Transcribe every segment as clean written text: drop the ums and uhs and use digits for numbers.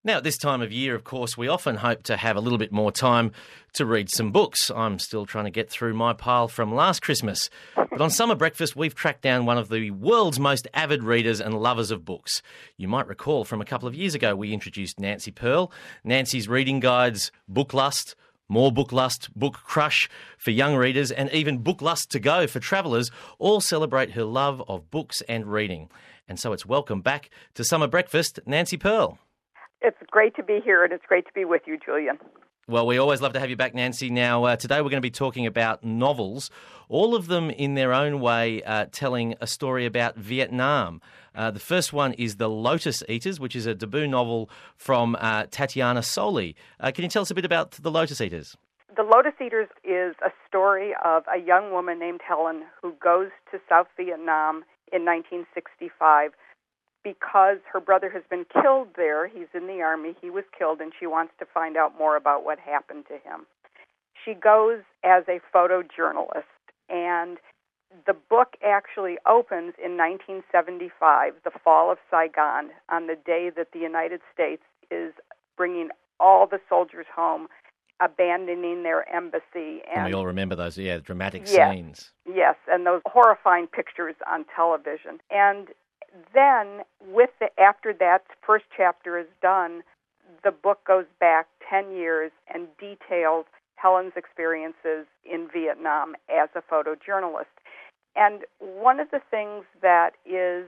Now, at this time of year, of course, we often hope to have a little bit more time to read some books. I'm still trying to get through my pile from last Christmas. But on Summer Breakfast, we've tracked down one of the world's most avid readers and lovers of books. You might recall from a couple of years ago, we introduced Nancy Pearl. Nancy's reading guides, Book Lust, More Book Lust, Book Crush for young readers, and even Book Lust to Go for travellers all celebrate her love of books and reading. And so it's welcome back to Summer Breakfast, Nancy Pearl. It's great to be here, and it's great to be with you, Julian. Well, we always love to have you back, Nancy. Now, today we're going to be talking about novels, all of them in their own way telling a story about Vietnam. The first one is The Lotus Eaters, which is a debut novel from Tatiana Soli. Can you tell us a bit about The Lotus Eaters? The Lotus Eaters is a story of a young woman named Helen who goes to South Vietnam in 1965 because her brother has been killed there. He's in the army. He was killed, and she wants to find out more about what happened to him. She goes as a photojournalist, and the book actually opens in 1975, the fall of Saigon, on the day that the United States is bringing all the soldiers home, abandoning their embassy. And we all remember those, dramatic scenes. Yes, and those horrifying pictures on television. And then, after that first chapter is done, the book goes back 10 years and details Helen's experiences in Vietnam as a photojournalist. And one of the things that is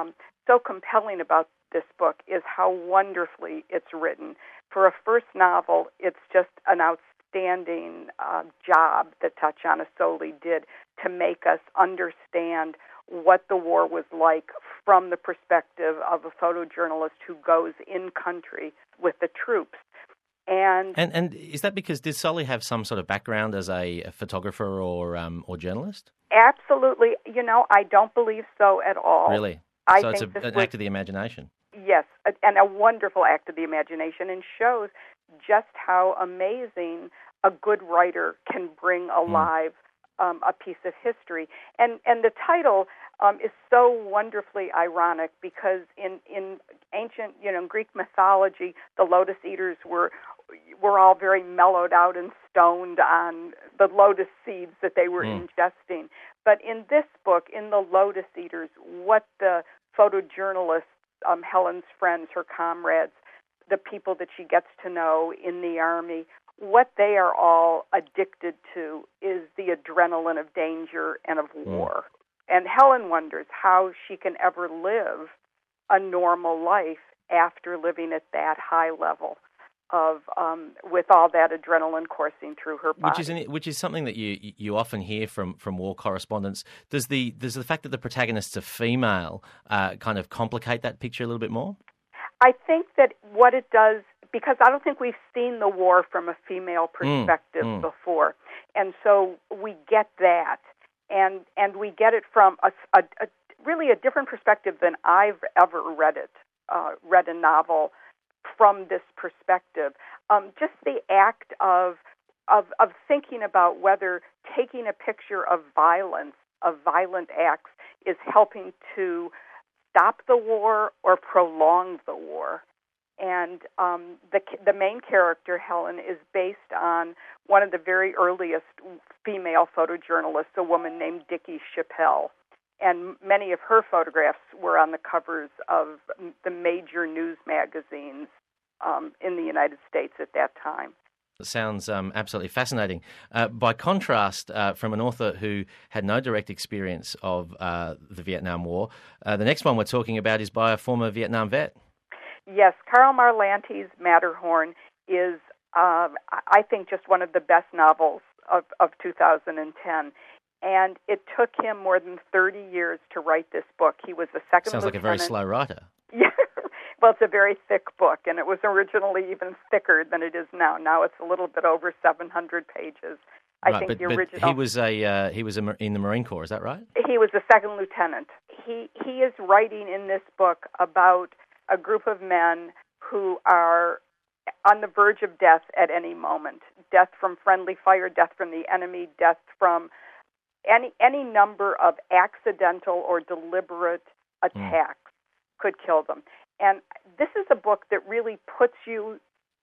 so compelling about this book is how wonderfully it's written. For a first novel, it's just an outstanding job that Tatiana Soli did to make us understand what the war was like from the perspective of a photojournalist who goes in country with the troops. And is that because did Soli have some sort of background as a photographer or journalist? Absolutely. I don't believe so at all. Really? So it's an act of the imagination. Yes, and a wonderful act of the imagination, and shows just how amazing a good writer can bring alive a piece of history. And the title is so wonderfully ironic because in ancient, Greek mythology, the Lotus Eaters were all very mellowed out and stoned on the lotus seeds that they were ingesting. But in this book, in The Lotus Eaters, what the photojournalist, Helen's friends, her comrades, the people that she gets to know in the army, what they are all addicted to is the adrenaline of danger and of war. And Helen wonders how she can ever live a normal life after living at that high level of with all that adrenaline coursing through her body. Which is something that you often hear from war correspondents. Does the fact that the protagonists are female kind of complicate that picture a little bit more? I think that what it does, because I don't think we've seen the war from a female perspective before, and so we get that, and we get it from a really a different perspective than I've ever read a novel from this perspective. Just the act of thinking about whether taking a picture of violence, of violent acts, is helping to stop the war or prolong the war. And the main character, Helen, is based on one of the very earliest female photojournalists, a woman named Dickie Chappelle. And many of her photographs were on the covers of the major news magazines in the United States at that time. It sounds absolutely fascinating. By contrast, from an author who had no direct experience of the Vietnam War, the next one we're talking about is by a former Vietnam vet. Yes, Karl Marlantes' Matterhorn is, I think, just one of the best novels of 2010. And it took him more than 30 years to write this book. He was a second Sounds lieutenant. like a very slow writer. Yeah. Well, it's a very thick book, and it was originally even thicker than it is now. Now it's a little bit over 700 pages. I think the original. But he was in the Marine Corps. Is that right? He was a second lieutenant. He is writing in this book about a group of men who are on the verge of death at any moment. Death from friendly fire, death from the enemy, death from any number of accidental or deliberate attacks could kill them. And this is a book that really puts you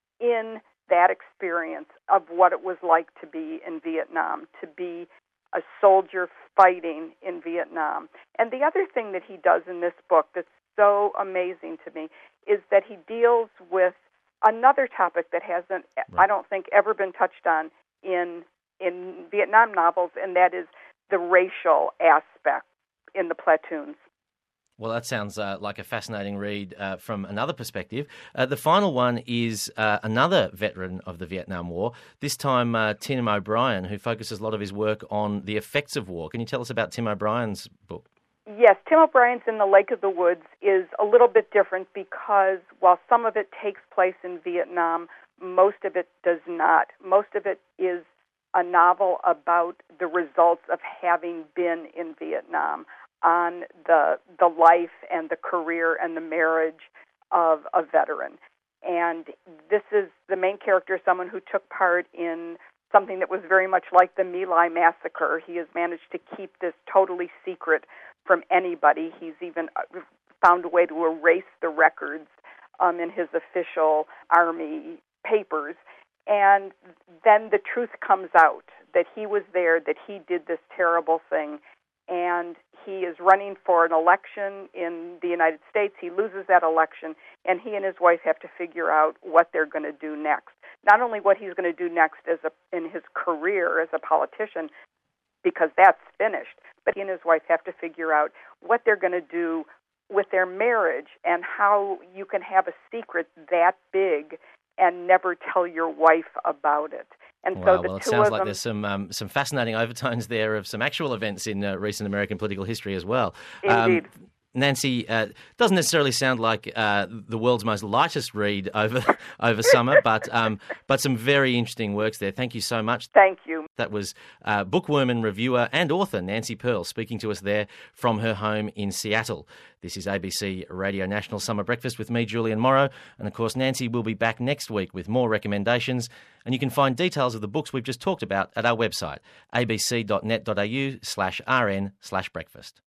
in that experience of what it was like to be in Vietnam, to be a soldier fighting in Vietnam. And the other thing that he does in this book that's so amazing to me is that he deals with another topic that hasn't, I don't think, ever been touched on in Vietnam novels, and that is the racial aspect in the platoons. Well, that sounds like a fascinating read from another perspective. The final one is another veteran of the Vietnam War, this time Tim O'Brien, who focuses a lot of his work on the effects of war. Can you tell us about Tim O'Brien's book? Yes, Tim O'Brien's In the Lake of the Woods is a little bit different because while some of it takes place in Vietnam, most of it does not. Most of it is a novel about the results of having been in Vietnam, on the life and the career and the marriage of a veteran. And this is the main character, someone who took part in something that was very much like the My Lai massacre. He has managed to keep this totally secret from anybody. He's even found a way to erase the records in his official army papers. And then the truth comes out that he was there, that he did this terrible thing, and he is running for an election in the United States. He loses that election, and he and his wife have to figure out what they're going to do next. Not only what he's going to do next in his career as a politician, because that's finished, but he and his wife have to figure out what they're going to do with their marriage and how you can have a secret that big and never tell your wife about it. And wow, so the well, it two sounds of like them, there's some fascinating overtones there of some actual events in recent American political history as well. Indeed. Nancy, doesn't necessarily sound like the world's most lightest read over summer, but some very interesting works there. Thank you so much. Thank you. That was bookworm and reviewer and author Nancy Pearl speaking to us there from her home in Seattle. This is ABC Radio National Summer Breakfast with me, Julian Morrow. And of course, Nancy will be back next week with more recommendations. And you can find details of the books we've just talked about at our website, abc.net.au/rn/breakfast.